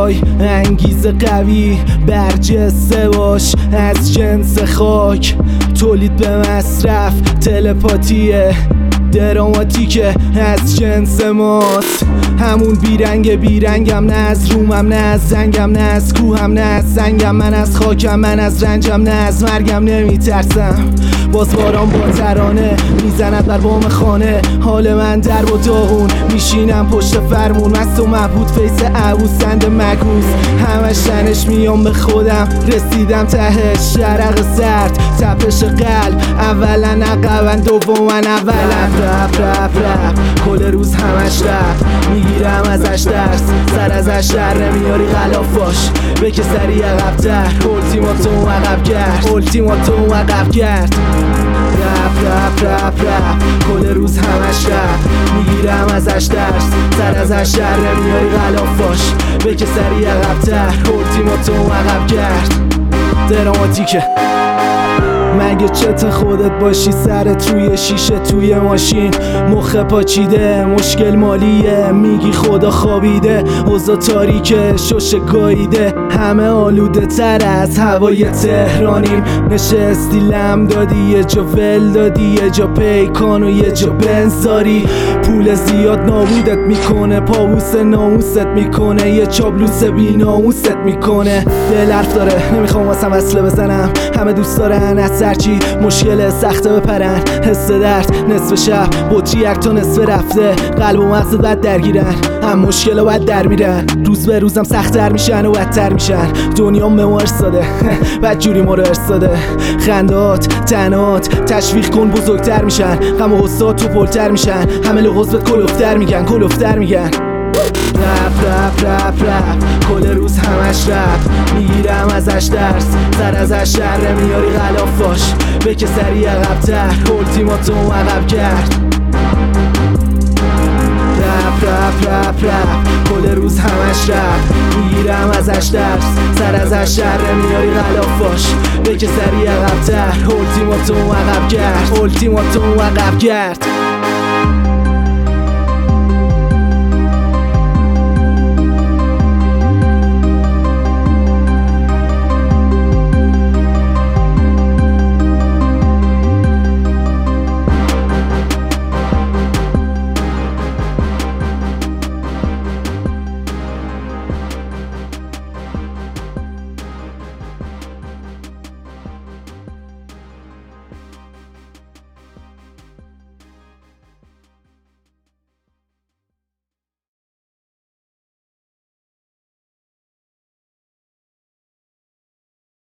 وای انگیزه قوی برجسته باش از جنس خاک تولید به مصرف تلپاتیه دراماتیکه از جنس ماست همون بیرنگم نه از رومم نه از زنگم نه از کوهم نه از سنگم من از خاکم من از رنجم نه از مرگم نمیترسم باز باران با ترانه میزند بر بام خانه حال من در و داغون میشینم پشت فرمون مست و مبهوت فیس عبوسند مگوز همش تنش میام به خودم رسیدم تهش شرق سرد تپش قلب اولا عقبا دوما اولا رپ کل روز همش رپ میگیرم ازش درس سر ازش در نمیاری غلافاش بکه سری عقب‌تر اولتیماتوم عقب کرد رپ کل روز همش رپ میگیرم ازش درس سر ازش در نمیاری غلافاش بکه سری عقب‌تر اولتیماتوم عقب کرد دراماتیکه مگه چت خودت باشی سرت روی شیشه توی ماشین مخ پاچیده مشکل مالیه میگی خدا خوابیده اوضاع تاریکه شش گاییده همه آلوده تر از هوای تهرانیم نشستی لم دادی یه جا ول دادی یه جا پیکان و یه جا بنزاری پول زیاد نابودت میکنه پاووس ناموست میکنه یه چابلوس بی ناموست میکنه دل حرف داره نمیخوام واسم اصله بزنم همه دوست دارن از هرچی مشکل سخته بپرن حس درد نصف شب بطری یک تا نصف رفته قلب و مغزت بد درگیرن هم مشکل و بد در میرن روز به روزم سخت‌تر میشن و بدتر میشن دنیا به ما ارساده بد جوری ما رو ارساده خندات تنات تشویق کن بزرگتر میشن غم و غصات تو پلتر میشن همه لغزبت کلوفتر میگن رپ کل روز همش رپ میگیرم ازش درس سر ازش در نمیاری غلافاش بکه سری عقب‌تر اولتیماتوم عقب کرد رپ کل روز همش رپ میگیرم ازش درس سر ازش در نمیاری غلافاش بکه سری عقب‌تر اولتیماتوم عقب کرد